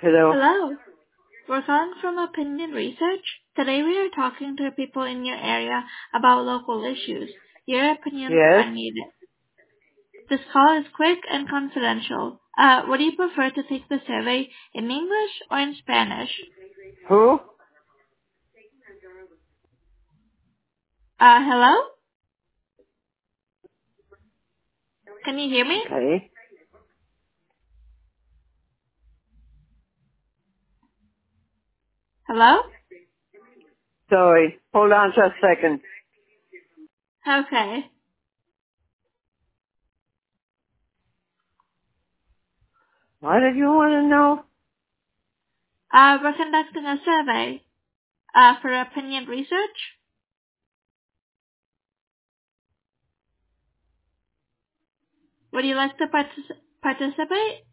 Hello. Hello. We're calling from Opinion Research. Today we are talking to people in your area about local issues. Your opinions Yes. are needed. This call is quick and confidential. Would you prefer to take the survey in English or in Spanish? Who? Hello? Can you hear me? Okay. Hello? Sorry. Hold on just a second. Okay. What did you want to know? We're conducting a survey, for Opinion Research. Would you like to participate?